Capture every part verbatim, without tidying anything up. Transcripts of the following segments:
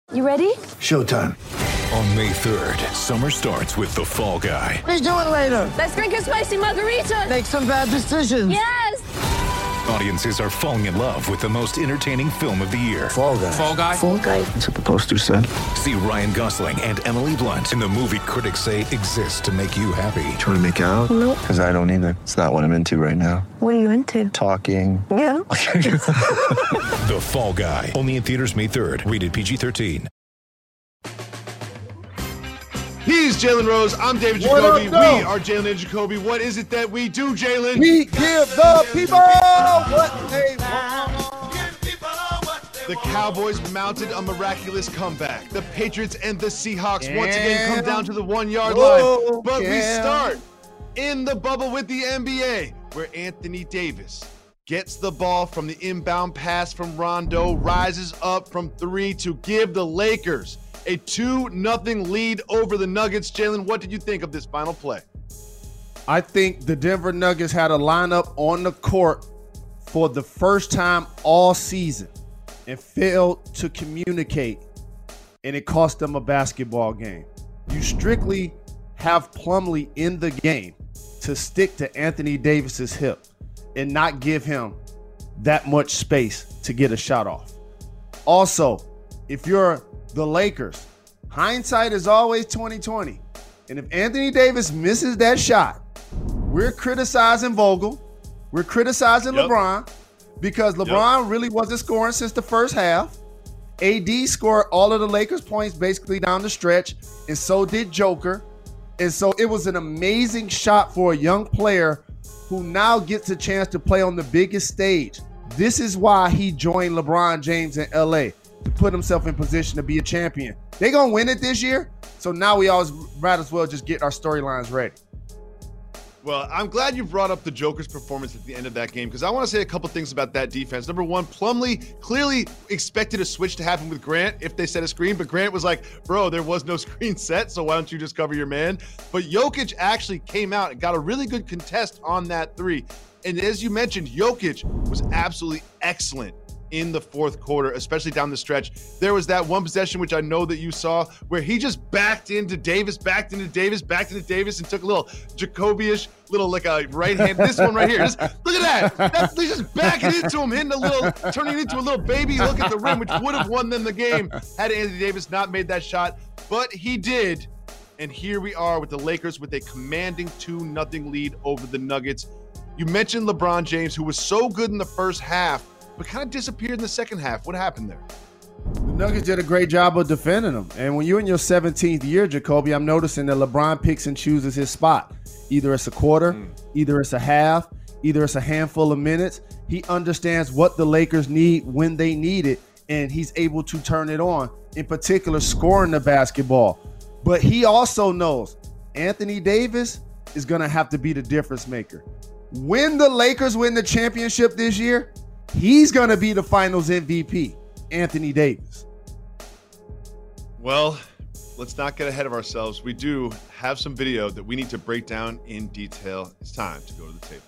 You ready? Showtime. On May third, summer starts with The Fall Guy. Let's do it later. Let's drink a spicy margarita. Make some bad decisions. Yes! Audiences are falling in love with the most entertaining film of the year. Fall Guy. Fall Guy? Fall Guy. That's what the poster said. See Ryan Gosling and Emily Blunt in the movie critics say exists to make you happy. Trying to make it out? Nope. Because I don't either. It's not what I'm into right now. What are you into? Talking. Yeah. The Fall Guy. Only in theaters May third. Rated P G thirteen. He's Jalen Rose. I'm David What Jacoby. up, though? We are Jalen and Jacoby. What is it that we do, Jalen? We give the people what they want. The Cowboys mounted a miraculous comeback. The Patriots and the Seahawks once again come down to the one-yard Whoa, line. But we Cam. start in the bubble with the N B A, where Anthony Davis gets the ball from the inbound pass from Rondo, rises up from three to give the Lakers a two nothing lead over the Nuggets. Jalen, what did you think of this final play? I think the Denver Nuggets had a lineup on the court for the first time all season and failed to communicate, and it cost them a basketball game. You strictly have Plumlee in the game to stick to Anthony Davis's hip and not give him that much space to get a shot off. Also, if you're the Lakers, hindsight is always twenty twenty. And if Anthony Davis misses that shot, we're criticizing Vogel. We're criticizing Yep. LeBron because LeBron Yep. really wasn't scoring since the first half. A D scored all of the Lakers' points basically down the stretch, and so did Joker. And so it was an amazing shot for a young player who now gets a chance to play on the biggest stage. This is why he joined LeBron James in L A, to put himself in position to be a champion. They're going to win it this year, so now we always might as well just get our storylines ready. Well, I'm glad you brought up the Joker's performance at the end of that game, because I want to say a couple things about that defense. Number one, Plumlee clearly expected a switch to happen with Grant if they set a screen, but Grant was like, bro, there was no screen set, so why don't you just cover your man? But Jokic actually came out and got a really good contest on that three. And as you mentioned, Jokic was absolutely excellent in the fourth quarter, especially down the stretch. There was that one possession, which I know that you saw, where he just backed into Davis, backed into Davis, backed into Davis, and took a little Jacoby-ish, little like a right hand. This one right here. Just look at that. That's they just backing into him, hitting a little, turning it into a little baby look at the rim, which would have won them the game had Anthony Davis not made that shot. But he did. And here we are with the Lakers with a commanding two nothing lead over the Nuggets. You mentioned LeBron James, who was so good in the first half, but kind of disappeared in the second half. What happened there? The Nuggets did a great job of defending them. And when you're in your seventeenth year, Jacoby, I'm noticing that LeBron picks and chooses his spot. Either it's a quarter, mm. either it's a half, either it's a handful of minutes. He understands what the Lakers need when they need it, and he's able to turn it on, in particular scoring the basketball. But he also knows Anthony Davis is going to have to be the difference maker. When the Lakers win the championship this year, he's going to be the finals M V P, Anthony Davis. Well, let's not get ahead of ourselves. We do have some video that we need to break down in detail. It's time to go to the table.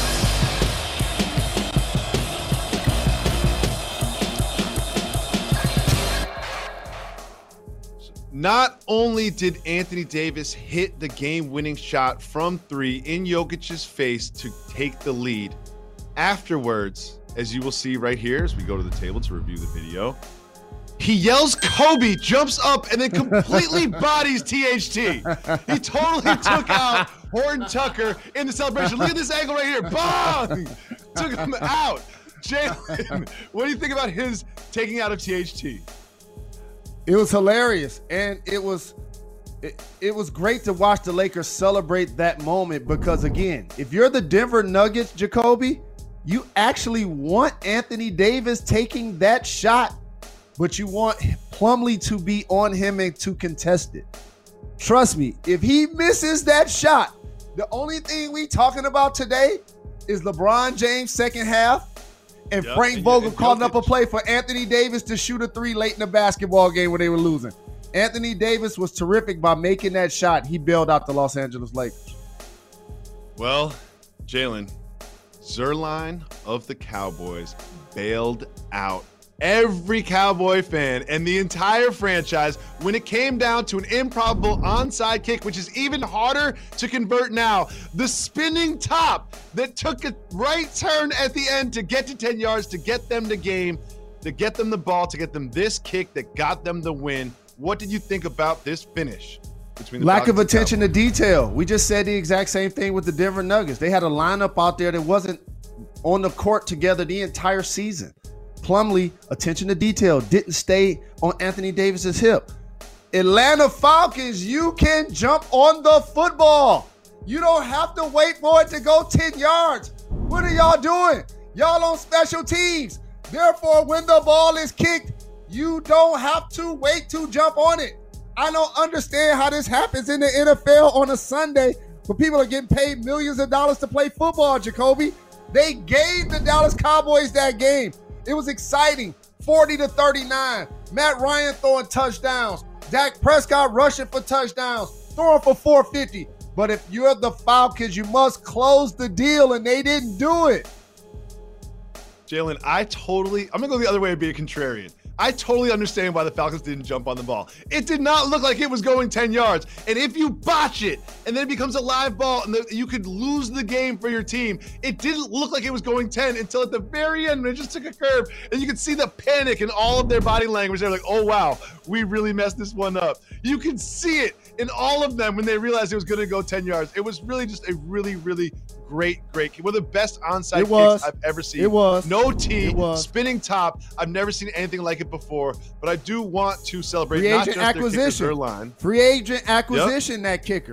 Not only did Anthony Davis hit the game-winning shot from three in Jokic's face to take the lead, afterwards, as you will see right here as we go to the table to review the video, he yells Kobe, jumps up, and then completely bodies T H T. He totally took out Horton Tucker in the celebration. Look at this angle right here. Bang! Took him out. Jalen, what do you think about his taking out of T H T? It was hilarious, and it was it, it was great to watch the Lakers celebrate that moment because, again, if you're the Denver Nuggets, Jacoby, you actually want Anthony Davis taking that shot, but you want Plumlee to be on him and to contest it. Trust me, if he misses that shot, the only thing we talking about today is LeBron James second half and yep, Frank and, Vogel and calling Jokic. up a play for Anthony Davis to shoot a three late in the basketball game when they were losing. Anthony Davis was terrific by making that shot. He bailed out the Los Angeles Lakers. Well, Jalen, Zerline of the Cowboys bailed out every Cowboy fan and the entire franchise when it came down to an improbable onside kick, which is even harder to convert now. The spinning top that took a right turn at the end to get to ten yards, to get them the game, to get them the ball, to get them this kick that got them the win. What did you think about this finish? Between the Lack of Falcons attention to and Cowboys? detail. We just said the exact same thing with the Denver Nuggets. They had a lineup out there that wasn't on the court together the entire season. Plumlee, attention to detail, didn't stay on Anthony Davis's hip. Atlanta Falcons, you can jump on the football. You don't have to wait for it to go ten yards. What are y'all doing? Y'all on special teams. Therefore, when the ball is kicked, you don't have to wait to jump on it. I don't understand how this happens in the N F L on a Sunday where people are getting paid millions of dollars to play football, Jacoby. They gave the Dallas Cowboys that game. It was exciting, forty to thirty-nine. Matt Ryan throwing touchdowns. Dak Prescott rushing for touchdowns, throwing for four fifty. But if you're the Falcons, you must close the deal, and they didn't do it. Jalen, I totally, I'm going to go the other way and be a contrarian. I totally understand why the Falcons didn't jump on the ball. It did not look like it was going ten yards. And if you botch it and then it becomes a live ball and the, you could lose the game for your team, it didn't look like it was going ten until at the very end when it just took a curve and you could see the panic in all of their body language. They're like, oh, wow, we really messed this one up. You can see it in all of them when they realized it was going to go ten yards. It was really just a really, really great, great kick. One of the best onside kicks I've ever seen. It was. No tee, was. spinning top. I've never seen anything like it before, but I do want to celebrate Free not agent just their kickers, acquisition. their line. Free agent acquisition, yep. That kicker.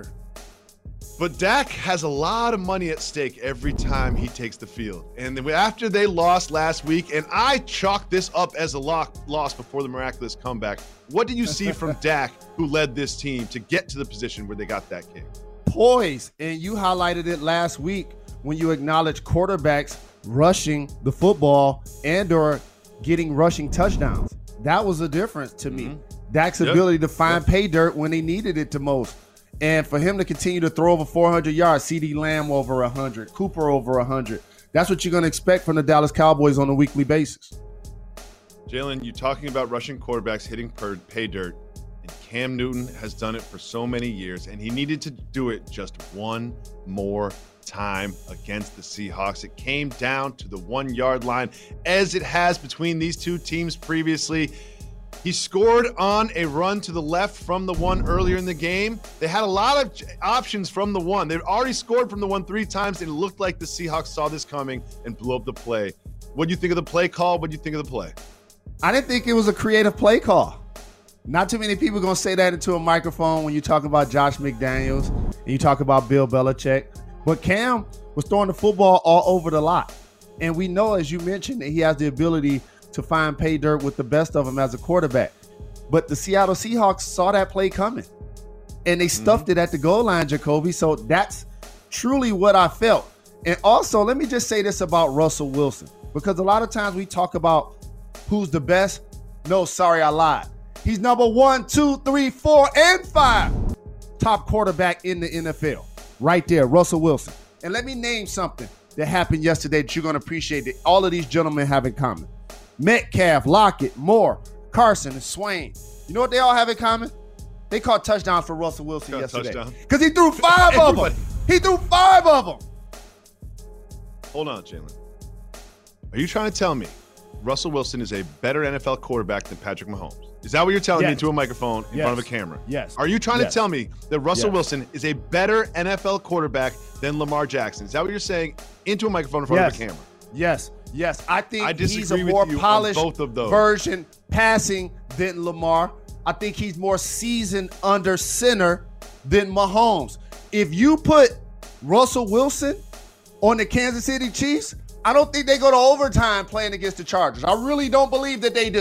But Dak has a lot of money at stake every time he takes the field. And then after they lost last week, and I chalked this up as a lock, loss before the miraculous comeback, what did you see from Dak, who led this team to get to the position where they got that kick? Poise, and you highlighted it last week when you acknowledged quarterbacks rushing the football and or getting rushing touchdowns. That was a difference to mm-hmm. me. Dak's yep. ability to find yep. pay dirt when he needed it the most. And for him to continue to throw over four hundred yards, CeeDee Lamb over one hundred, Cooper over one hundred. That's what you're going to expect from the Dallas Cowboys on a weekly basis. Jalen, you're talking about rushing quarterbacks hitting per pay dirt. And Cam Newton has done it for so many years, and he needed to do it just one more time against the Seahawks. It came down to the one-yard line, as it has between these two teams previously. He scored on a run to the left from the one earlier in the game. They had a lot of options from the one. They'd already scored from the one three times, and it looked like the Seahawks saw this coming and blew up the play. What do you think of the play call? What do you think of the play? I didn't think it was a creative play call. Not too many people are going to say that into a microphone when you talk about Josh McDaniels and you talk about Bill Belichick. But Cam was throwing the football all over the lot. And we know, as you mentioned, that he has the ability to find pay dirt with the best of them as a quarterback. But the Seattle Seahawks saw that play coming. And they stuffed mm-hmm. it at the goal line, Jacoby. So that's truly what I felt. And also, let me just say this about Russell Wilson. Because a lot of times we talk about who's the best. No, sorry, I lied. He's number one, two, three, four, and five top quarterback in the N F L. Right there, Russell Wilson. And let me name something that happened yesterday that you're going to appreciate that all of these gentlemen have in common. Metcalf, Lockett, Moore, Carson, and Swain. You know what they all have in common? They caught touchdowns for Russell Wilson Got yesterday. Because he threw five of them. He threw five of them. Hold on, Jalen. Are you trying to tell me Russell Wilson is a better N F L quarterback than Patrick Mahomes? Is that what you're telling yes. me into a microphone in yes. front of a camera? Yes. Are you trying yes. to tell me that Russell yes. Wilson is a better N F L quarterback than Lamar Jackson? Is that what you're saying into a microphone in front yes. of a camera? Yes. Yes. I think I he's a more polished both of those. version passing than Lamar. I think he's more seasoned under center than Mahomes. If you put Russell Wilson on the Kansas City Chiefs, I don't think they go to overtime playing against the Chargers. I really don't believe that they do.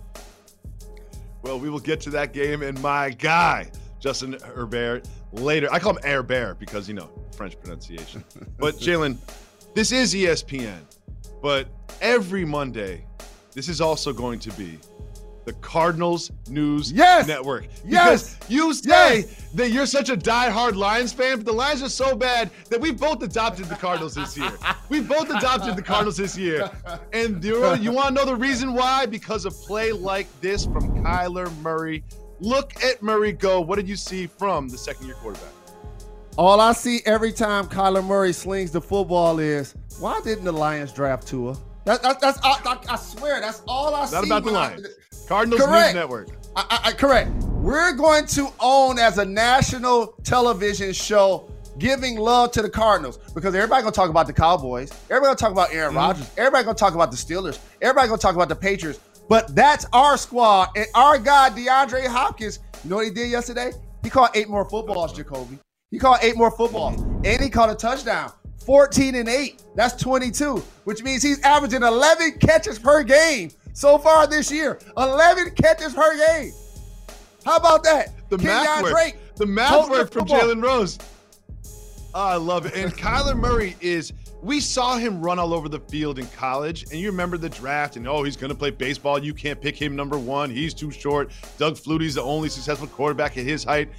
Well, we will get to that game and my guy, Justin Herbert, later. I call him Herbert because, you know, French pronunciation. But, Jalen, this is E S P N. But every Monday, this is also going to be the Cardinals News yes. Network. Yes. Because you say yes. that you're such a diehard Lions fan, but the Lions are so bad that we both adopted the Cardinals this year. We both adopted the Cardinals this year. And you, you want to know the reason why? Because of play like this from Kyler Murray. Look at Murray go. What did you see from the second-year quarterback? All I see every time Kyler Murray slings the football is, why didn't the Lions draft Tua? That, that, that's I, I, I swear, that's all I Not see. Not about the Lions. I, Cardinals correct. News Network. I, I, I, correct. We're going to own as a national television show giving love to the Cardinals because everybody going to talk about the Cowboys. Everybody going to talk about Aaron mm-hmm. Rodgers. Everybody going to talk about the Steelers. Everybody going to talk about the Patriots. But that's our squad. And our guy, DeAndre Hopkins, you know what he did yesterday? He caught eight more footballs, Jacoby. He caught eight more footballs. And he caught a touchdown. fourteen and eight. That's twenty-two, which means he's averaging eleven catches per game so far this year. eleven catches per game. How about that? The Kenyon math work. Drake, the math work from Jalen Rose. Oh, I love it. And Kyler Murray is, we saw him run all over the field in college, and you remember the draft, and oh, he's going to play baseball. You can't pick him number one. He's too short. Doug Flutie's the only successful quarterback at his height.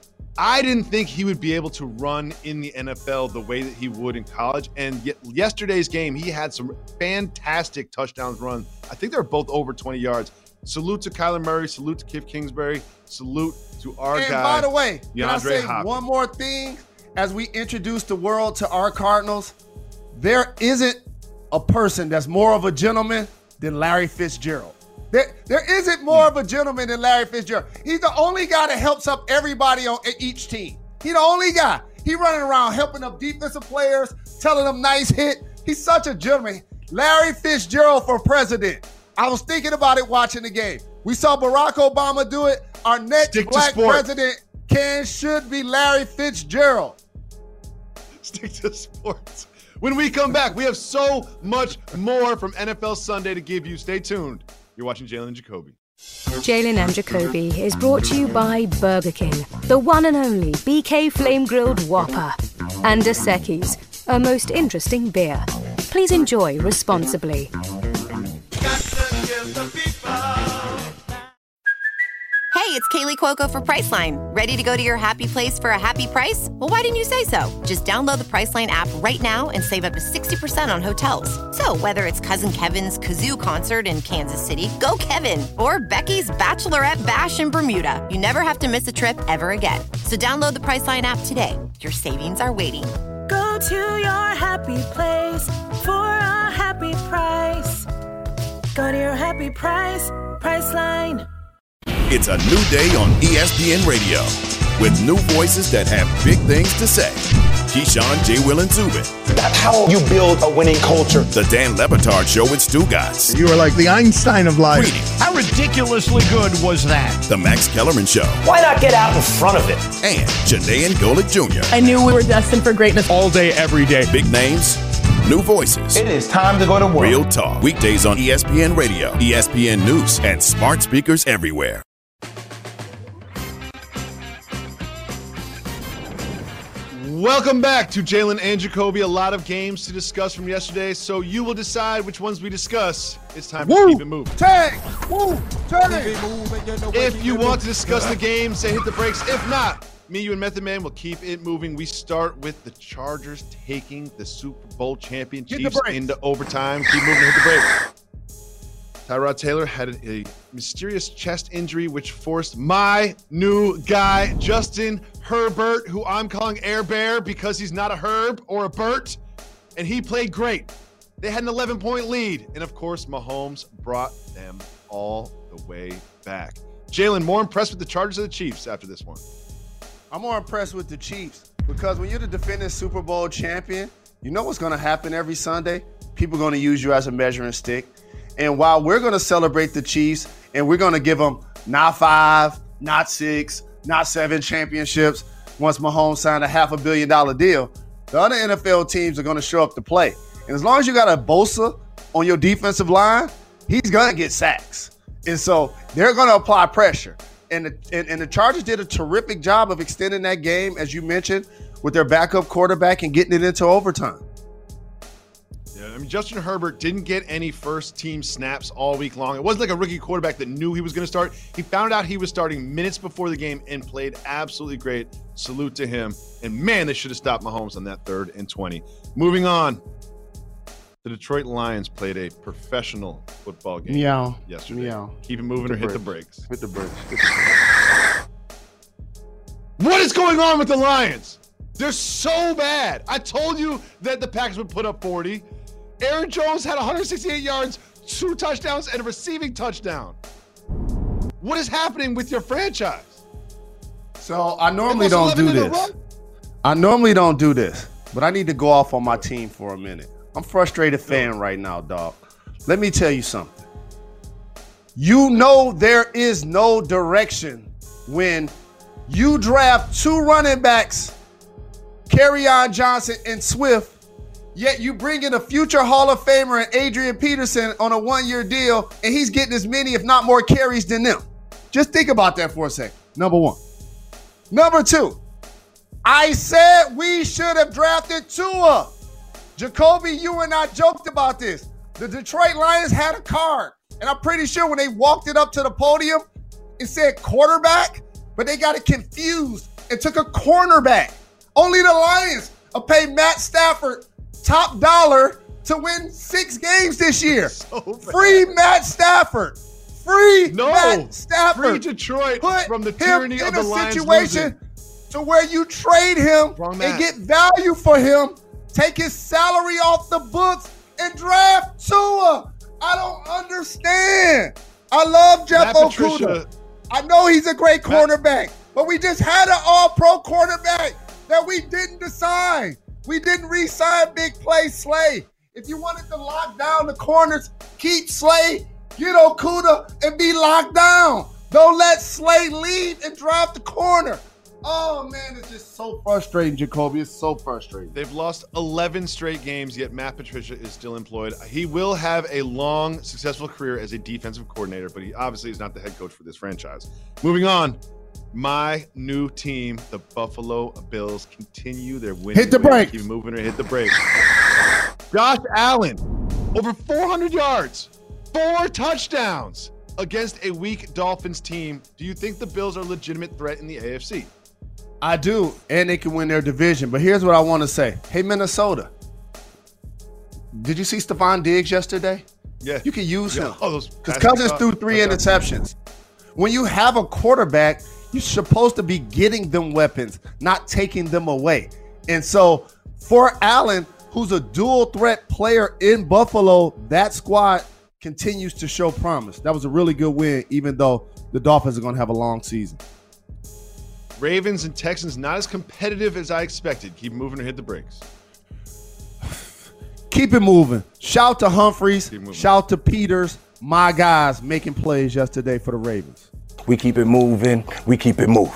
I didn't think he would be able to run in the N F L the way that he would in college. And yet yesterday's game, he had some fantastic touchdowns run. I think they were both over twenty yards. Salute to Kyler Murray. Salute to Cliff Kingsbury. Salute to our and guy. And by the way, DeAndre can I say Hopkins. one more thing as we introduce the world to our Cardinals? There isn't a person that's more of a gentleman than Larry Fitzgerald. There, there isn't more of a gentleman than Larry Fitzgerald. He's the only guy that helps up everybody on each team. He's the only guy. He running around helping up defensive players, telling them nice hit. He's such a gentleman. Larry Fitzgerald for president. I was thinking about it watching the game. We saw Barack Obama do it. Our next Stick black president can should be Larry Fitzgerald. Stick to sports. When we come back, we have so much more from N F L Sunday to give you. Stay tuned. You're watching Jalen and Jacoby. Jalen and Jacoby is brought to you by Burger King, the one and only B K Flame Grilled Whopper, and Dos Equis, a most interesting beer. Please enjoy responsibly. Hey, it's Kaylee Cuoco for Priceline. Ready to go to your happy place for a happy price? Well, why didn't you say so? Just download the Priceline app right now and save up to sixty percent on hotels. So whether it's Cousin Kevin's Kazoo Concert in Kansas City, go Kevin, or Becky's Bachelorette Bash in Bermuda, you never have to miss a trip ever again. So download the Priceline app today. Your savings are waiting. Go to your happy place for a happy price. Go to your happy price, Priceline. It's a new day on E S P N Radio with new voices that have big things to say. Keyshawn, J. Will, and Zubin. That's how you build a winning culture. The Dan Le Batard Show with Stu Gatz. You are like the Einstein of life. Reading. How ridiculously good was that? The Max Kellerman Show. Why not get out in front of it? And Janae and Golick Junior I knew we were destined for greatness. All day, every day. Big names, new voices. It is time to go to work. Real talk. Weekdays on E S P N Radio, E S P N News, and smart speakers everywhere. Welcome back to Jalen and Jacoby. A lot of games to discuss from yesterday, so you will decide which ones we discuss. It's time to Woo! keep it moving. Tag! Woo! Turn it! If you want to discuss the game, say hit the brakes. If not, me, you, and Method Man will keep it moving. We start with the Chargers taking the Super Bowl champion Chiefs into overtime. Keep moving, hit the brakes. Tyrod Taylor had a mysterious chest injury, which forced my new guy, Justin Herbert, who I'm calling Air Bear because he's not a Herb or a Bert, and he played great. They had an eleven-point lead, and of course, Mahomes brought them all the way back. Jalen, more impressed with the Chargers or the Chiefs after this one? I'm more impressed with the Chiefs because when you're the defending Super Bowl champion, you know what's going to happen every Sunday? People are going to use you as a measuring stick. And while we're going to celebrate the Chiefs and we're going to give them not five, not six, not seven championships once Mahomes signed a half a billion dollar deal, the other N F L teams are going to show up to play. And as long as you got a Bosa on your defensive line, he's going to get sacks. And so they're going to apply pressure. And the, and, and the Chargers did a terrific job of extending that game, as you mentioned, with their backup quarterback and getting it into overtime. Yeah, I mean, Justin Herbert didn't get any first-team snaps all week long. It wasn't like a rookie quarterback that knew he was going to start. He found out he was starting minutes before the game and played absolutely great. Salute to him. And, man, they should have stopped Mahomes on that third and twenty. Moving on. The Detroit Lions played a professional football game Meow. yesterday. Meow. Keep it moving Hit or the hit the brakes. brakes. Hit the brakes. Hit the brakes. What is going on with the Lions? They're so bad. I told you that the Packers would put up forty. Aaron Jones had one hundred sixty-eight yards, two touchdowns, and a receiving touchdown. What is happening with your franchise? So I normally don't do this. I normally don't do this, but I need to go off on my team for a minute. I'm a frustrated fan right now, dog. Let me tell you something. You know there is no direction when you draft two running backs, Kerryon Johnson and Swift, yet you bring in a future Hall of Famer and Adrian Peterson on a one-year deal, and he's getting as many, if not more, carries than them. Just think about that for a second. Number one. Number two, I said we should have drafted Tua. Jacoby, you and I joked about this. The Detroit Lions had a card, and I'm pretty sure when they walked it up to the podium, it said quarterback, but they got it confused and took a cornerback. Only the Lions will pay Matt Stafford top dollar to win six games this year. So free Matt Stafford. Free no, Matt Stafford. Free Detroit Put from the him tyranny in of the a Lions situation losing. to where you trade him Wrong and Matt. get value for him, take his salary off the books, and draft Tua. I don't understand. I love Jeff Matt Okuda. Patricia, I know he's a great Matt- cornerback, but we just had an all-pro cornerback that we didn't decide. We didn't re-sign Big Play Slay. If you wanted to lock down the corners, keep Slay, get Okuda, and be locked down. Don't let Slay leave and draft the corner. Oh, man, it's just so frustrating, Jacoby. It's so frustrating. They've lost eleven straight games, yet Matt Patricia is still employed. He will have a long, successful career as a defensive coordinator, but he obviously is not the head coach for this franchise. Moving on, my new team, the Buffalo Bills, continue their winning. Hit the brakes. Keep moving or hit the brakes. Josh Allen, over four hundred yards, four touchdowns against a weak Dolphins team. Do you think the Bills are a legitimate threat in the A F C? I do, and they can win their division. But here's what I want to say. Hey, Minnesota, did you see Stephon Diggs yesterday? Yeah. You can use Yeah. him. Oh, those Because passing Cousins stuff. threw three Okay. interceptions. When you have a quarterback, you're supposed to be getting them weapons, not taking them away. And so for Allen, who's a dual threat player in Buffalo, that squad continues to show promise. That was a really good win, even though the Dolphins are going to have a long season. Ravens and Texans not as competitive as I expected. Keep moving or hit the brakes. Keep it moving. Shout to Humphreys. Keep moving. Shout to Peters. My guys making plays yesterday for the Ravens. We keep it moving. We keep it moving.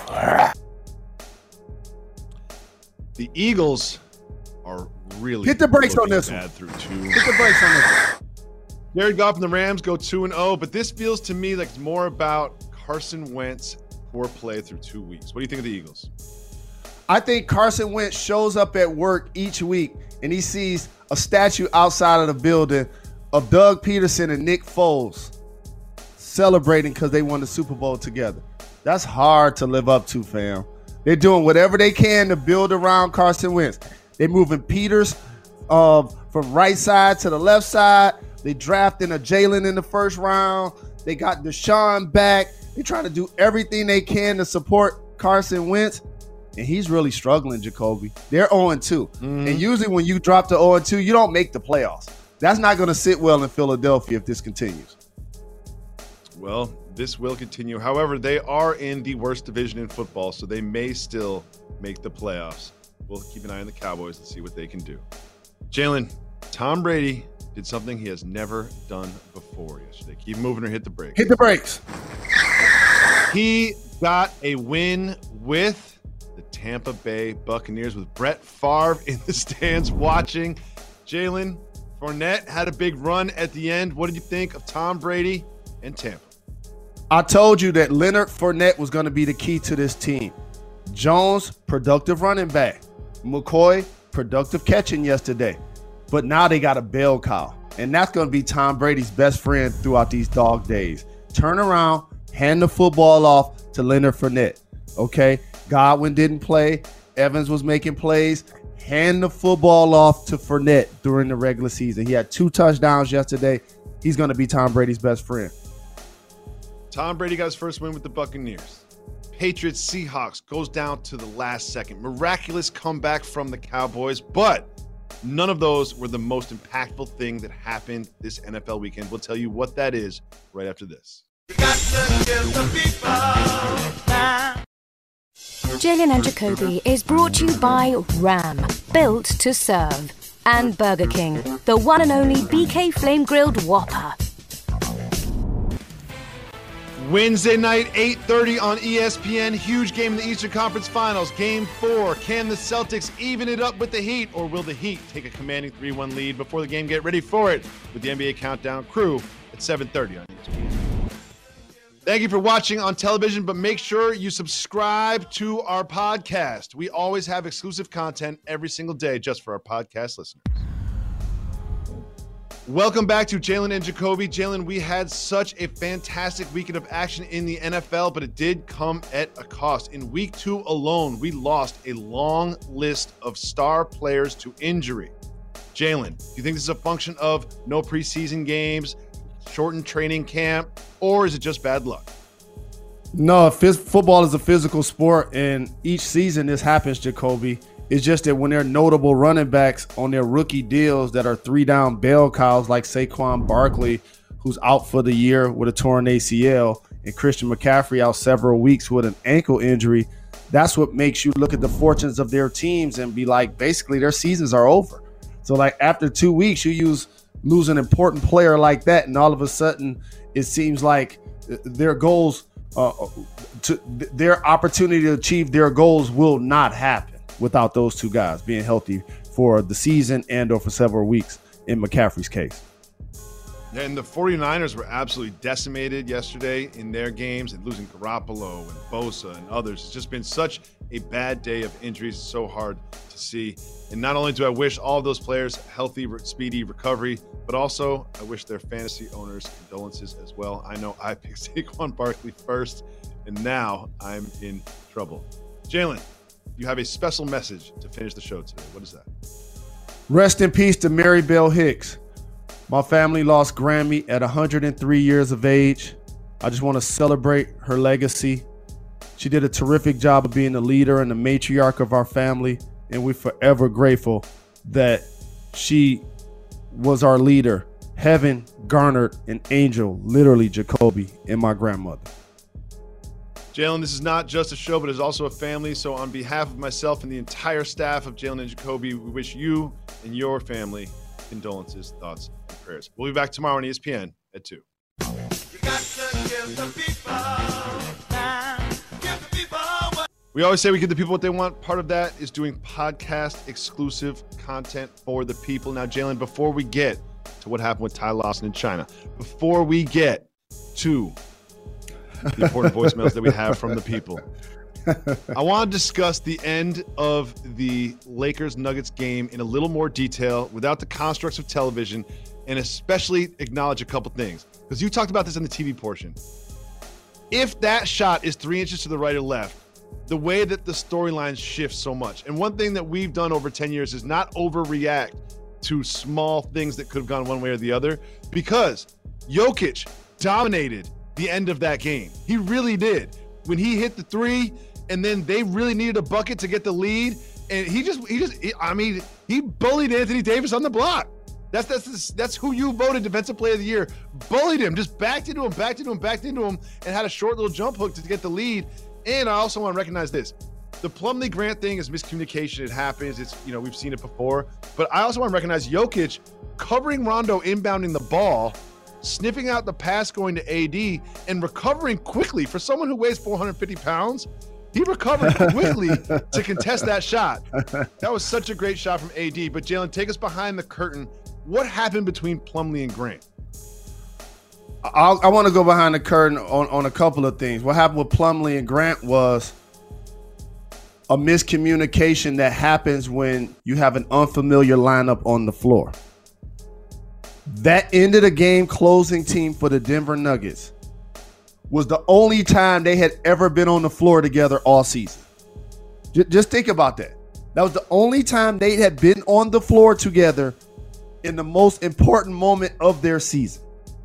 The Eagles are really Hit the brakes on looking this bad one. through two. Hit the brakes on this. Jared Goff and the Rams go two and oh, but this feels to me like it's more about Carson Wentz poor play through two weeks. What do you think of the Eagles? I think Carson Wentz shows up at work each week and he sees a statue outside of the building of Doug Peterson and Nick Foles celebrating because they won the Super Bowl together. That's hard to live up to, fam. They're doing whatever they can to build around Carson Wentz. They're moving Peters uh, from right side to the left side. They drafting a Jalen in the first round. They got Deshaun back. They're trying to do everything they can to support Carson Wentz. And he's really struggling, Jacoby. They're oh and two. Mm-hmm. And usually when you drop to oh and two, you don't make the playoffs. That's not going to sit well in Philadelphia if this continues. Well, this will continue. However, they are in the worst division in football, so they may still make the playoffs. We'll keep an eye on the Cowboys and see what they can do. Jalen, Tom Brady did something he has never done before yesterday. Keep moving or hit the brakes. Hit the brakes. He got a win with the Tampa Bay Buccaneers with Brett Favre in the stands watching. Jalen, Fournette had a big run at the end. What did you think of Tom Brady and Tampa? I told you that Leonard Fournette was going to be the key to this team. Jones, productive running back. McCoy, productive catching yesterday. but now they got a bell cow. And that's going to be Tom Brady's best friend throughout these dog days. Turn around, hand the football off to Leonard Fournette. Okay? Godwin didn't play. Evans was making plays. Hand the football off to Fournette during the regular season. He had two touchdowns yesterday. He's going to be Tom Brady's best friend. Tom Brady got his first win with the Buccaneers. Patriots Seahawks goes down to the last second. Miraculous comeback from the Cowboys, but none of those were the most impactful thing that happened this N F L weekend. We'll tell you what that is right after this. Jalen and Jacoby is brought to you by Ram, built to serve, and Burger King, the one and only B K Flame Grilled Whopper. Wednesday night, eight thirty on E S P N. Huge game in the Eastern Conference Finals. Game four. Can the Celtics even it up with the Heat, or will the Heat take a commanding three one lead before the game? Get ready for it with the N B A Countdown crew at seven thirty on E S P N. Thank you for watching on television, but make sure you subscribe to our podcast. We always have exclusive content every single day just for our podcast listeners. Welcome back to Jalen and Jacoby. Jalen, we had such a fantastic weekend of action in the N F L, but it did come at a cost. In week two alone, we lost a long list of star players to injury. Jalen, do you think this is a function of no preseason games, shortened training camp, or is it just bad luck? No, phys- football is a physical sport, and each season this happens, Jacoby. It's just that when they're notable running backs on their rookie deals that are three-down bell cows like Saquon Barkley, who's out for the year with a torn A C L, and Christian McCaffrey out several weeks with an ankle injury, that's what makes you look at the fortunes of their teams and be like, basically, their seasons are over. So, like, after two weeks, you use lose an important player like that, and all of a sudden, it seems like their goals, uh, to their opportunity to achieve their goals will not happen without those two guys being healthy for the season and or for several weeks in McCaffrey's case. And the 49ers were absolutely decimated yesterday in their games, and losing Garoppolo and Bosa and others. It's just been such a bad day of injuries. It's so hard to see. And not only do I wish all of those players healthy, speedy recovery, but also I wish their fantasy owners condolences as well. I know I picked Saquon Barkley first, and now I'm in trouble. Jalen, you have a special message to finish the show today. What is that? Rest in peace to Mary Bell Hicks. My family lost Grammy at one hundred three years of age. I just want to celebrate her legacy. She did a terrific job of being the leader and the matriarch of our family, and we're forever grateful that she was our leader. Heaven garnered an angel, literally Jacoby, and my grandmother. Jalen, this is not just a show, but it's also a family. So on behalf of myself and the entire staff of Jalen and Jacoby, we wish you and your family condolences, thoughts, and prayers. We'll be back tomorrow on E S P N at two. You got to give the people now. Give the people what- We always say we give the people what they want. Part of that is doing podcast exclusive content for the people. Now, Jalen, before we get to what happened with Ty Lawson in China, before we get to the important voicemails that we have from the people, I want to discuss the end of the Lakers-Nuggets game in a little more detail without the constructs of television, and especially acknowledge a couple things, because you talked about this in the T V portion. If that shot is three inches to the right or left, the way that the storyline shifts so much. And one thing that we've done over ten years is not overreact to small things that could have gone one way or the other, because Jokic dominated the end of that game. He really did. When he hit the three, and then they really needed a bucket to get the lead, and he just, he just, he, I mean, he bullied Anthony Davis on the block. That's that's that's who you voted Defensive Player of the Year. Bullied him, just backed into him, backed into him, backed into him, and had a short little jump hook to get the lead. And I also want to recognize this. The Plumlee Grant thing is miscommunication. It happens. It's, you know, we've seen it before. But I also want to recognize Jokic covering Rondo inbounding the ball, sniffing out the pass going to A D, and recovering quickly. For someone who weighs four hundred fifty pounds, he recovered quickly to contest that shot. That was such a great shot from A D. But Jalen, take us behind the curtain. What happened between Plumlee and Grant? I'll, I want to go behind the curtain on, on a couple of things. What happened with Plumlee and Grant was a miscommunication that happens when you have an unfamiliar lineup on the floor. That ended a game closing team for the Denver Nuggets was the only time they had ever been on the floor together all season. J- just think about that. That was the only time they had been on the floor together in the most important moment of their season.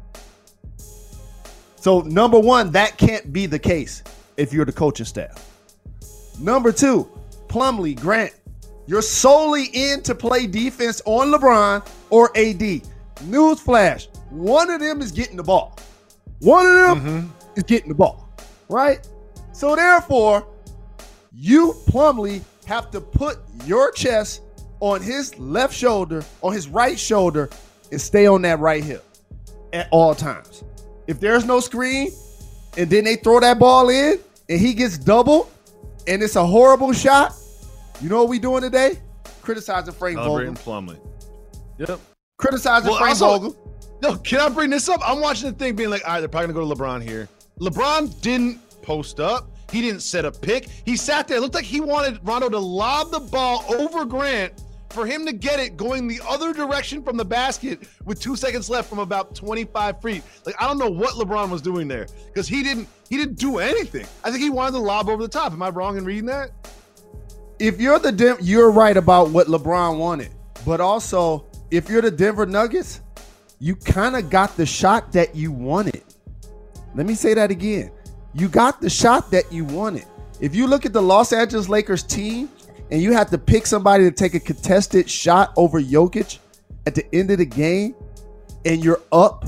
So number one, that can't be the case if you're the coaching staff. Number two, Plumlee, Grant, you're solely in to play defense on LeBron or A D. Newsflash, one of them is getting the ball. One of them mm-hmm. is getting the ball, right? So therefore, you, Plumlee, have to put your chest on his left shoulder, on his right shoulder, and stay on that right hip at all times. If there's no screen, and then they throw that ball in, and he gets doubled, and it's a horrible shot, you know what we doing today? Criticizing Frank Vogel. Plumlee. Yep. Criticizing well, Frank also, Vogel. No, can I bring this up? I'm watching the thing being like, all right, they're probably going to go to LeBron here. LeBron didn't post up. He didn't set a pick. He sat there. It looked like he wanted Rondo to lob the ball over Grant for him to get it going the other direction from the basket with two seconds left from about twenty-five feet. Like, I don't know what LeBron was doing there because he didn't he didn't do anything. I think he wanted to lob over the top. Am I wrong in reading that? If you're the Dem- you're right about what LeBron wanted, but also if you're the Denver Nuggets, you kind of got the shot that you wanted. Let me say that again. You got the shot that you wanted. If you look at the Los Angeles Lakers team and you have to pick somebody to take a contested shot over Jokic at the end of the game and you're up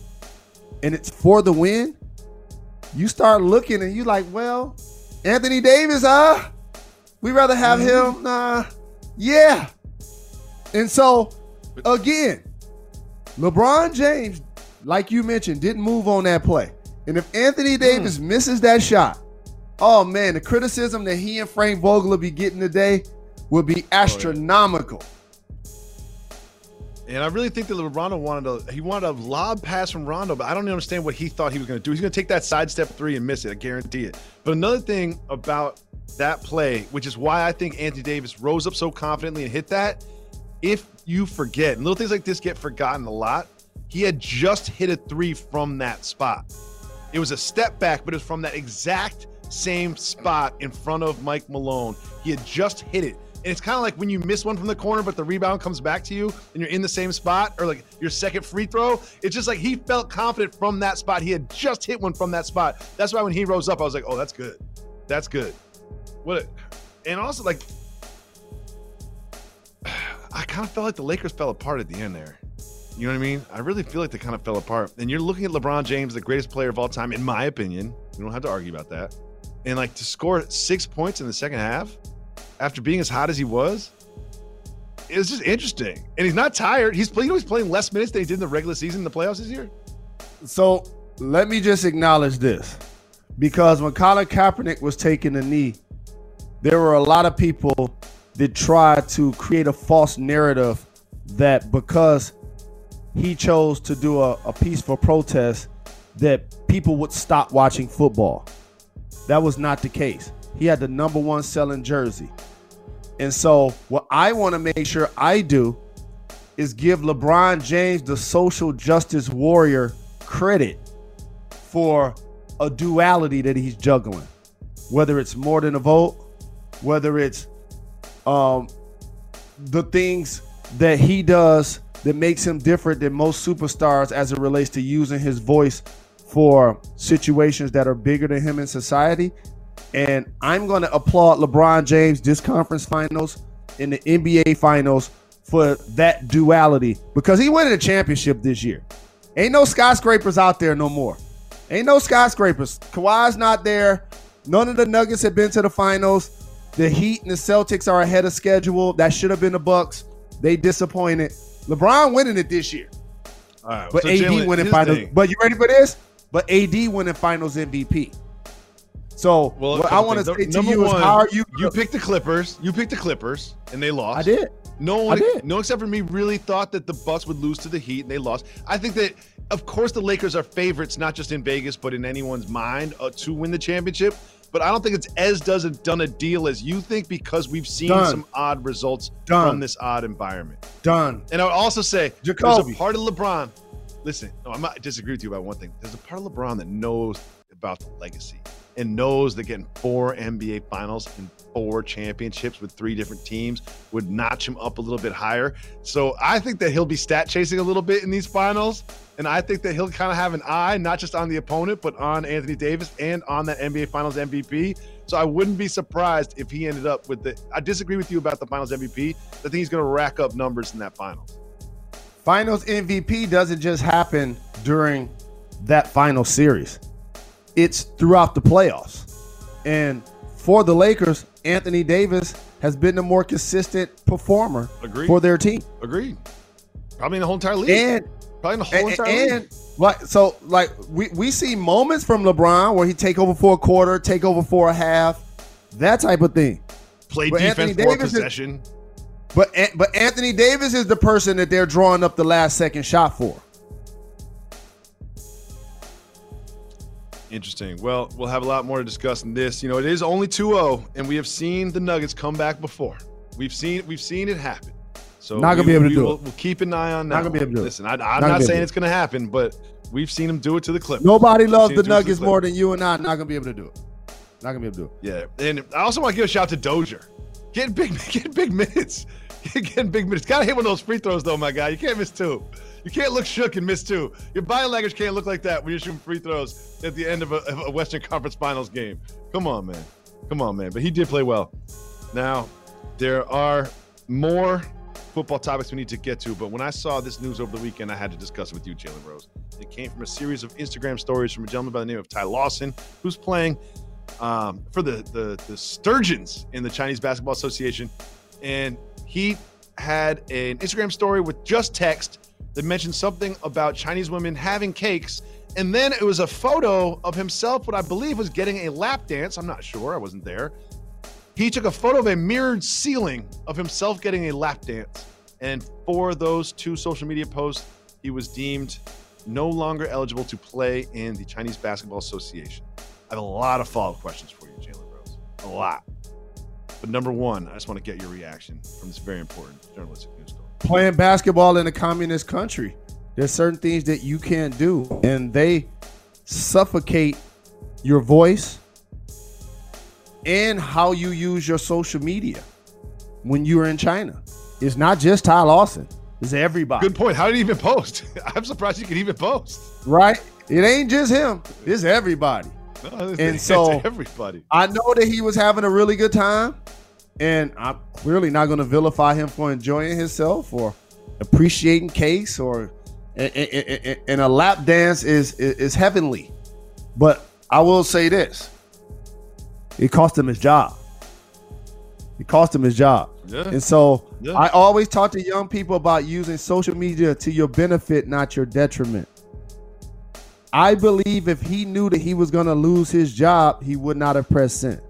and it's for the win, you start looking and you're like, well, Anthony Davis, huh? We'd rather have mm-hmm. him. Nah. Yeah. And so, again, LeBron James, like you mentioned, didn't move on that play. And if Anthony Davis mm. misses that shot, oh, man, the criticism that he and Frank Vogel will be getting today will be astronomical. Oh, yeah. And I really think that LeBron wanted to, he wanted a lob pass from Rondo, but I don't understand what he thought he was going to do. He's going to take that sidestep three and miss it. I guarantee it. But another thing about that play, which is why I think Anthony Davis rose up so confidently and hit that, if you forget, and little things like this get forgotten a lot, he had just hit a three from that spot. It was a step back, but it was from that exact same spot in front of Mike Malone. He had just hit it. And it's kind of like when you miss one from the corner, but the rebound comes back to you and you're in the same spot, or like your second free throw. It's just like he felt confident from that spot. He had just hit one from that spot. That's why when he rose up, I was like, oh, that's good. That's good. What? And also, like, I kind of felt like the Lakers fell apart at the end there. You know what I mean? I really feel like they kind of fell apart. And you're looking at LeBron James, the greatest player of all time, in my opinion. We don't have to argue about that. And, like, to score six points in the second half after being as hot as he was, it was just interesting. And he's not tired. He's playing, you know, he's playing less minutes than he did in the regular season in the playoffs this year. So let me just acknowledge this. Because when Colin Kaepernick was taking a knee, there were a lot of people that tried to create a false narrative that because he chose to do a, a peaceful protest that people would stop watching football. That was not the case. He had the number one selling jersey. And so what I want to make sure I do is give LeBron James, the social justice warrior, credit for a duality that he's juggling. Whether it's more than a vote, whether it's um, the things that he does that makes him different than most superstars as it relates to using his voice for situations that are bigger than him in society. And I'm going to applaud LeBron James this conference finals and the N B A finals for that duality, because he won a championship this year. Ain't no skyscrapers out there no more. Ain't no skyscrapers. Kawhi's not there. None of the Nuggets have been to the finals. The Heat and the Celtics are ahead of schedule. That should have been the Bucks. They disappointed. LeBron winning it this year. All right, but so A D Jalen, winning finals. thing. But you ready for this? But A D winning finals M V P. So well, what I want to say to number you one, is, how are you? You picked the Clippers. You picked the Clippers, and they lost. I did. No one, I did. no except for me, really thought that the Bucks would lose to the Heat, and they lost. I think that, of course, the Lakers are favorites, not just in Vegas, but in anyone's mind, uh, to win the championship. but I don't think it's as does a, done a deal as you think because we've seen Done. some odd results Done. from this odd environment. Done. And I would also say Jacoby. there's a part of LeBron. Listen, no, I'm not disagree with you about one thing. There's a part of LeBron that knows about the legacy and knows that getting four N B A finals and four championships with three different teams would notch him up a little bit higher. So I think that he'll be stat chasing a little bit in these finals. And I think that he'll kind of have an eye, not just on the opponent, but on Anthony Davis and on that N B A Finals M V P. So I wouldn't be surprised if he ended up with the, I disagree with you about the Finals M V P. I think he's going to rack up numbers in that Finals. Finals M V P doesn't just happen during that final series. It's throughout the playoffs. And for the Lakers, Anthony Davis has been the more consistent performer Agreed. for their team. Agreed. Probably in the whole entire league. And Probably in the whole and, entire and, league. like so like we, we see moments from LeBron where he take over for a quarter, take over for a half, that type of thing. Play But defense Anthony for Davis is- possession. But but Anthony Davis is the person that they're drawing up the last second shot for. Interesting. Well, we'll have a lot more to discuss in this. You know, it is only two oh, and we have seen the Nuggets come back before. We've seen we've seen it happen. So Not gonna we, be able to we do will, it. We'll keep an eye on that. Not gonna be one. able to do it. Listen, I, I'm Not not, gonna be saying able it's going to happen, but we've seen them do it to the Clippers. Nobody loves We've the seen them do it to Nuggets the more Clippers. than you and I. Not gonna be able to do it. Not gonna be able to do it. Yeah, and I also want to give a shout out to Dozier. Getting big, getting big minutes. Getting big minutes. Gotta hit one of those free throws, though, my guy. You can't miss two. You can't look shook and miss two. Your body language can't look like that when you're shooting free throws at the end of a, of a Western Conference Finals game. Come on, man. Come on, man. But he did play well. Now, there are more football topics we need to get to, but when I saw this news over the weekend, I had to discuss it with you, Jalen Rose. It came from a series of Instagram stories from a gentleman by the name of Ty Lawson, who's playing um, for the, the, the Sturgeons in the Chinese Basketball Association. And he had an Instagram story with just text that mentioned something about Chinese women having cakes. And then it was a photo of himself, what I believe was getting a lap dance. I'm not sure. I wasn't there. He took a photo of a mirrored ceiling of himself getting a lap dance. And for those two social media posts, he was deemed no longer eligible to play in the Chinese Basketball Association. I have a lot of follow-up questions for you, Jalen Rose. A lot. But number one, I just want to get your reaction from this very important journalistic news story. Playing basketball in a communist country, there's certain things that you can't do, and they suffocate your voice and how you use your social media when you're in China. It's not just Ty Lawson. It's everybody. Good point. How did he even post? I'm surprised he could even post. Right? It ain't just him. It's everybody. No, it's, And it's so everybody. I know that he was having a really good time, and I'm clearly not going to vilify him for enjoying himself or appreciating case or and, and, and a lap dance is, is is heavenly. But I will say this: it cost him his job. It cost him his job. Yeah. And so Yeah. I always talk to young people about using social media to your benefit, not your detriment. I believe if he knew that he was going to lose his job, he would not have pressed send.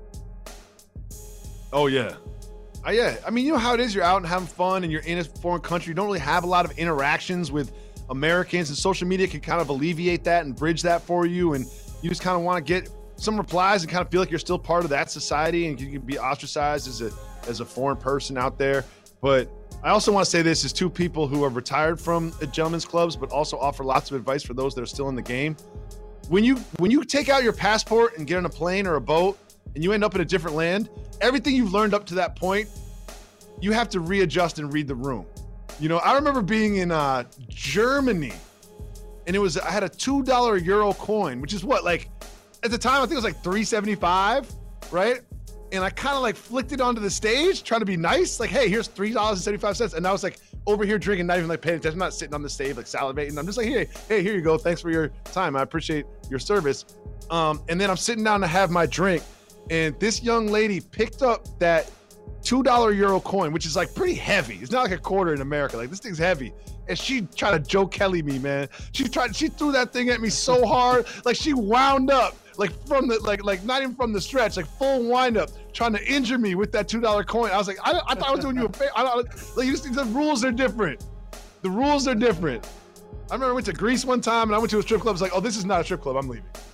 Oh, yeah. Uh, yeah. I mean, you know how it is. You're out and having fun and you're in a foreign country. You don't really have a lot of interactions with Americans, and social media can kind of alleviate that and bridge that for you. And you just kind of want to get some replies and kind of feel like you're still part of that society and you can be ostracized as a as a foreign person out there. But I also want to say this as two people who are retired from the gentlemen's clubs, but also offer lots of advice for those that are still in the game. When you when you take out your passport and get on a plane or a boat and you end up in a different land, everything you've learned up to that point, you have to readjust and read the room. You know, I remember being in uh, Germany, and it was I had a two dollar euro coin, which is what, like, at the time, I think it was like three seventy-five, right? And I kind of like flicked it onto the stage, trying to be nice. Like, hey, here's three dollars and seventy-five cents. And I was like over here drinking, not even like paying attention. I'm not sitting on the stage like salivating. I'm just like, hey, hey, here you go. Thanks for your time. I appreciate your service. Um, and then I'm sitting down to have my drink. And this young lady picked up that two dollar euro coin, which is like pretty heavy. It's not like a quarter in America. Like, this thing's heavy. And she tried to Joe Kelly me, man. She tried, she threw that thing at me so hard. Like, she wound up. Like from the like like not even from the stretch, like full wind up, trying to injure me with that two dollar coin. I was like, I, I thought I was doing you a favor. I don't, like, you just, the rules are different. The rules are different. I remember I went to Greece one time and I went to a strip club. I was like, oh, this is not a strip club. I'm leaving.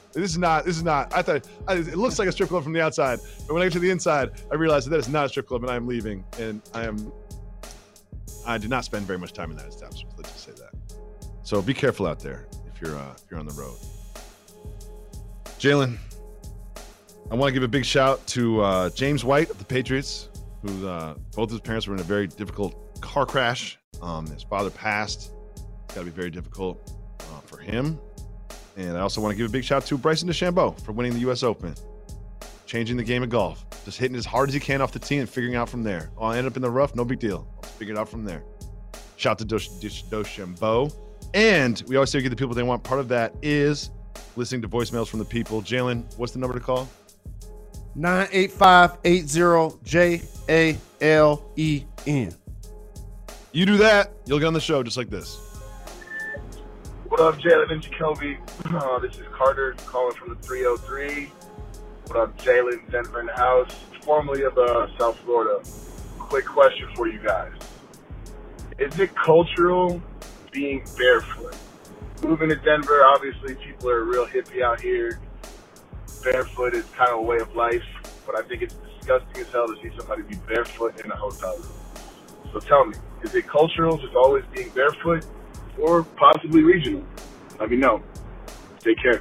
This is not. This is not. I thought I, it looks like a strip club from the outside, but when I get to the inside, I realized that that is not a strip club, and I am leaving. And I am. I did not spend very much time in that establishment. Let's just say that. So be careful out there if you're uh, if you're on the road. Jalen, I want to give a big shout to uh, James White of the Patriots, who uh, both his parents were in a very difficult car crash. Um, his father passed. It's got to be very difficult uh, for him. And I also want to give a big shout to Bryson DeChambeau for winning the U S Open, changing the game of golf, just hitting as hard as he can off the tee and figuring out from there. I'll end up in the rough, no big deal. I'll figure it out from there. Shout to DeChambeau. And we always say we get the people they want. Part of that is listening to voicemails from the people. Jalen, what's the number to call? nine eight five eight zero J A L E N. You do that, you'll get on the show just like this. What up, Jalen and Jacoby? Uh, this is Carter calling from the three oh three. What up, Jalen? Denver in the house, formerly of uh, South Florida. Quick question for you guys. Is it cultural being barefoot? Moving to Denver, obviously people are real hippie out here. Barefoot is kind of a way of life, but I think it's disgusting as hell to see somebody be barefoot in a hotel room. So tell me, is it cultural, just always being barefoot, or possibly regional? Let me know. Take care.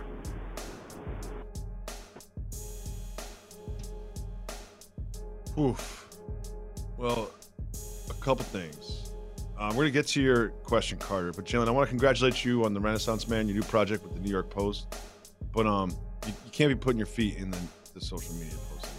Oof. Well, a couple things. Um, we're going to get to your question, Carter. But, Jalen, I want to congratulate you on the Renaissance Man, your new project with the New York Post. But um, you, you can't be putting your feet in the, the social media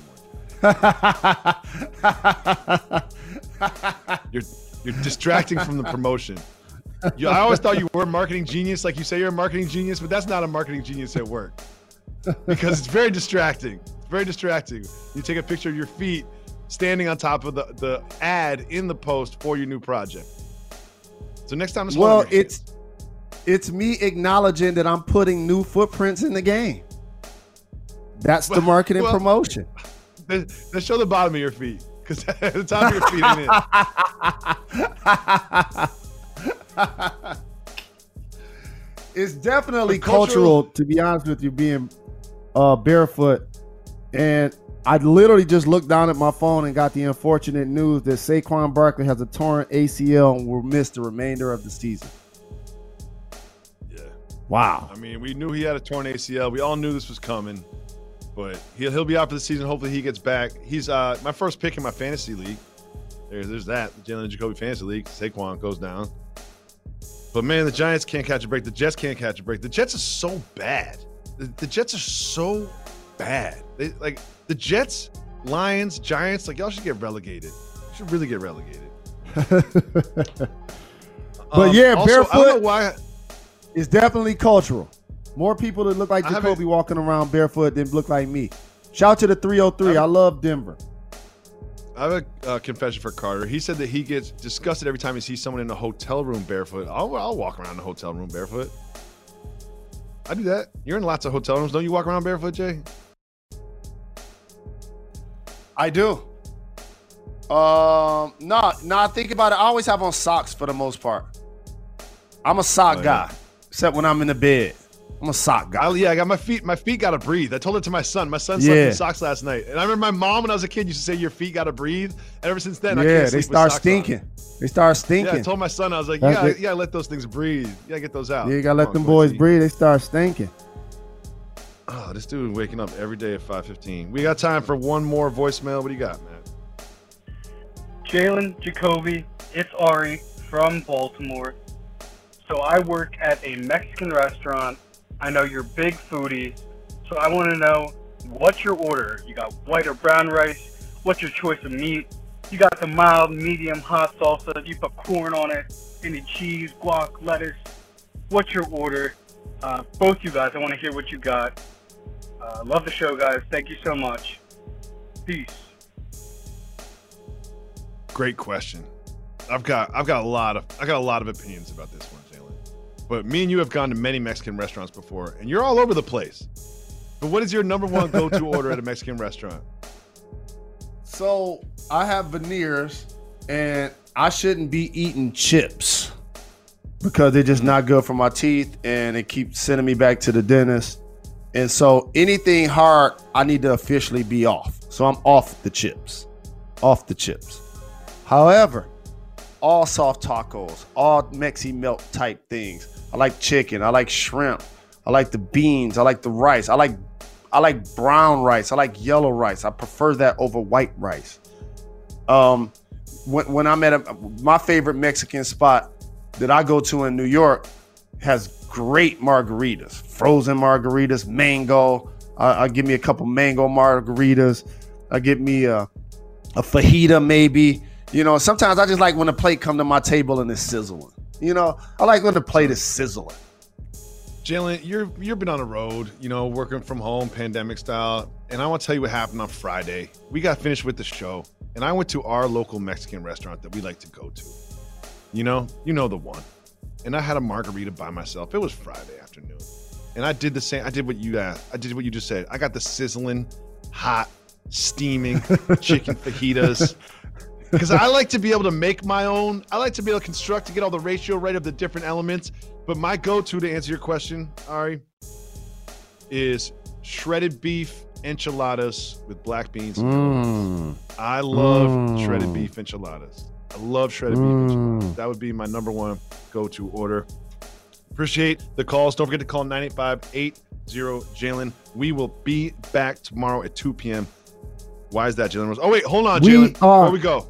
posts anymore. you're, you're distracting from the promotion. You, I always thought you were a marketing genius. Like you say you're a marketing genius, but that's not a marketing genius at work. Because it's very distracting. It's very distracting. You take a picture of your feet standing on top of the, the ad in the post for your new project. So next time it's well, it's it's me acknowledging that I'm putting new footprints in the game. That's the marketing well, promotion. Let's show the bottom of your feet, because the top of your feet ain't it. It's definitely cultural, cultural, to be honest with you, being uh, barefoot. And I literally just looked down at my phone and got the unfortunate news that Saquon Barkley has a torn A C L and will miss the remainder of the season. Yeah. Wow. I mean, we knew he had a torn A C L. We all knew this was coming, but he'll he'll be out for the season. Hopefully he gets back. He's uh, my first pick in my fantasy league. There's there's that. The Jalen and Jacoby fantasy league. Saquon goes down. But man, the Giants can't catch a break. The Jets can't catch a break. The Jets are so bad. The, the Jets are so bad. They like the Jets, Lions, Giants. Like y'all should get relegated. You should really get relegated. but um, yeah, also, barefoot I don't know why. It's definitely cultural. More people that look like I Jacoby walking around barefoot than look like me. Shout out to the three oh three. I, I love Denver. I have a uh, confession for Carter. He said that he gets disgusted every time he sees someone in a hotel room barefoot. I'll, I'll walk around the hotel room barefoot. I do that. You're in lots of hotel rooms. Don't you walk around barefoot, Jay? I do. Um, no, no. Think about it. I always have on socks for the most part. I'm a sock oh, guy, yeah. except when I'm in the bed. I'm a sock guy. I, yeah, I got my feet. My feet got to breathe. I told it to my son. My son slept yeah. in socks last night, and I remember my mom when I was a kid used to say, "Your feet got to breathe." And ever since then, yeah, I can't they sleep start with socks stinking. On. They start stinking. Yeah, I told my son, I was like, That's "Yeah, it. yeah, let those things breathe. You gotta get those out." Yeah, you gotta let Come them on, boys Quincy. breathe. They start stinking. Oh, this dude waking up every day at five fifteen. We got time for one more voicemail. What do you got, man? Jalen, Jacoby, it's Ari from Baltimore. So I work at a Mexican restaurant. I know you're big foodies, so I want to know, what's your order? You got white or brown rice? What's your choice of meat? You got the mild, medium, hot salsa. You put corn on it, any cheese, guac, lettuce. What's your order? Uh, both you guys, I want to hear what you got. Uh, love the show, guys. Thank you so much. Peace. Great question. I've got I've got a lot of I got a lot of opinions about this one, Jalen. But me and you have gone to many Mexican restaurants before, and you're all over the place. But what is your number one go-to order at a Mexican restaurant? So I have veneers, and I shouldn't be eating chips because they're just not good for my teeth, and it keeps sending me back to the dentist. And so anything hard, I need to officially be off. So I'm off the chips. Off the chips. However, all soft tacos, all Mexi melt type things. I like chicken. I like shrimp. I like the beans. I like the rice. I like I like brown rice. I like yellow rice. I prefer that over white rice. Um, when, when I'm at a, my favorite Mexican spot that I go to in New York has great margaritas, frozen margaritas, mango. I, I'll give me a couple mango margaritas. I'll get me a, a fajita maybe. You know, sometimes I just like when the plate come to my table and it's sizzling. You know, I like when the plate is sizzling. Jalen, you're you've been on the road, you know, working from home, pandemic style, and I want to tell you what happened on Friday. We got finished with the show, and I went to our local Mexican restaurant that we like to go to. You know, you know the one. And I had a margarita by myself. It was Friday afternoon, and I did the same. I did what you asked. I did what you just said. I got the sizzling, hot, steaming chicken fajitas. Because I like to be able to make my own. I like to be able to construct to get all the ratio right of the different elements. But my go-to to answer your question, Ari, is shredded beef enchiladas with black beans. And Mm. I love Mm. shredded beef enchiladas. I love shredded Mm. beef enchiladas. That would be my number one go-to order. Appreciate the calls. Don't forget to call nine eight five, eight zero, Jalen. We will be back tomorrow at two p.m. Why is that, Jalen Rose? Oh, wait, hold on, We Jalen. are- Before we go.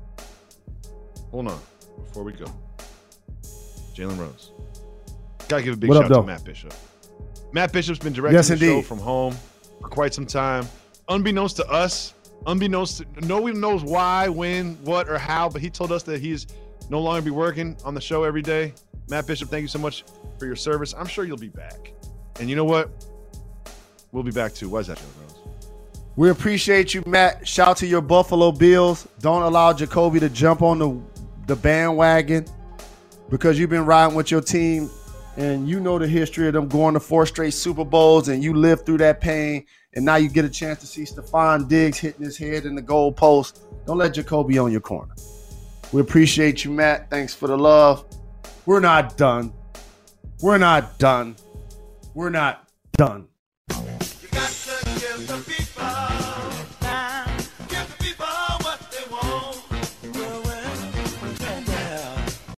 Hold on. Before we go. Jalen Rose. Gotta give a big What shout up, out though? to Matt Bishop. Matt Bishop's been directing Yes, the show indeed. from home for quite some time. Unbeknownst to us, unbeknownst to no one knows why, when, what, or how, but he told us that he's no longer be working on the show every day. Matt Bishop, thank you so much for your service. I'm sure you'll be back. And you know what? We'll be back too. Why is that, Jalen Rose? We appreciate you, Matt. Shout out to your Buffalo Bills. Don't allow Jacoby to jump on the, the bandwagon because you've been riding with your team and you know the history of them going to four straight Super Bowls and you lived through that pain and now you get a chance to see Stephon Diggs hitting his head in the goal post. Don't let Jacoby on your corner. We appreciate you, Matt. Thanks for the love. We're not done. We're not done. We're not done.